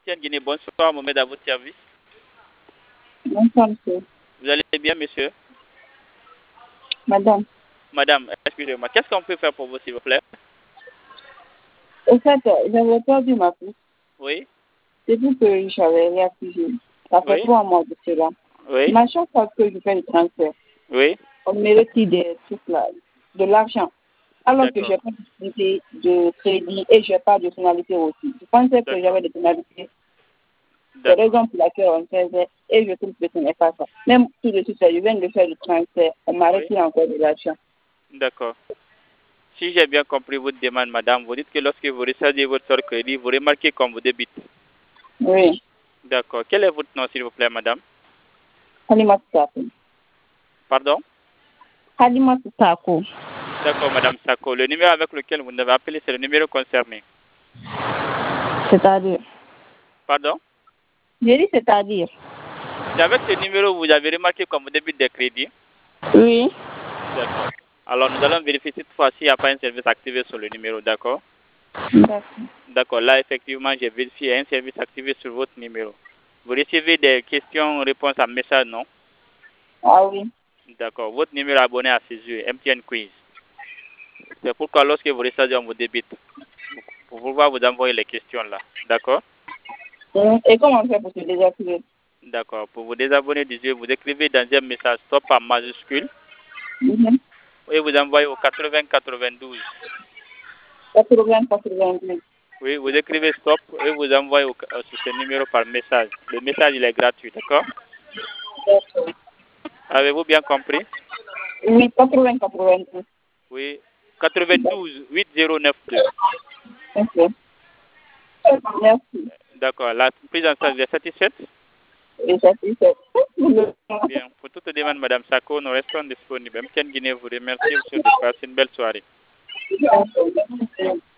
MTN Guinée, bonsoir, Mohamed à votre service. Bonsoir, monsieur. Vous allez bien, monsieur? Madame. Madame, excusez-moi. Qu'est-ce qu'on peut faire pour vous, s'il vous plaît? Au fait, j'avais perdu ma pousse. Oui. Depuis que j'avais réactivé. Ça fait Oui. 3 mois de cela. Oui. Mais à chaque fois que je fais le transfert, Oui. on me retire des trucs là, de l'argent. Alors que je D'accord. n'ai pas de finalité de crédit et je n'ai pas de finalité aussi. Je pensais que D'accord. j'avais des finalités. C'est la D'accord. raison pour laquelle on faisait et je trouve que ce n'est pas ça. Même tout de suite, je viens de faire le transfert, on m'a Oui. retiré encore de l'argent. D'accord. Si j'ai bien compris votre demande, madame, vous dites que lorsque vous recevez votre sort crédit, vous remarquez qu'on vous débite. Oui. D'accord. Quel est votre nom, s'il vous plaît, madame? Halima Sako. Pardon? Halima Sako. D'accord, madame Sako. Le numéro avec lequel vous nous avez appelé, c'est le numéro concerné. C'est-à-dire? Pardon? J'ai dit c'est-à-dire? C'est avec ce numéro que vous avez remarqué qu'on vous débite des crédits? Oui. D'accord. Alors, nous allons vérifier cette fois-ci s'il n'y a pas un service activé sur le numéro, d'accord? D'accord. D'accord. Là, effectivement, j'ai vérifié un service activé sur votre numéro. Vous recevez des questions-réponses à message, non? Ah oui. D'accord. Votre numéro abonné à ses yeux, MTN Quiz. C'est pourquoi lorsque vous recevez, on vous débite. Pour pouvoir vous envoyer les questions là. D'accord? Et comment on fait pour se désactiver? D'accord. Pour vous désabonner du jeu, vous écrivez dans un message stop en majuscule et vous envoyez au 80 92. 80 92. Oui, vous écrivez stop et vous envoyez sur ce numéro par message. Le message, il est gratuit, d'accord? D'accord. Avez-vous bien compris? Oui, 80 92. Oui. 92 8092. Ok. Merci. D'accord. La prise en charge est satisfaite? Et satisfait. Bien. Pour toute demande, Madame Sako, nous restons disponibles. MTN Guinée vous remercie. Vous souhaite de passer une belle soirée. Merci.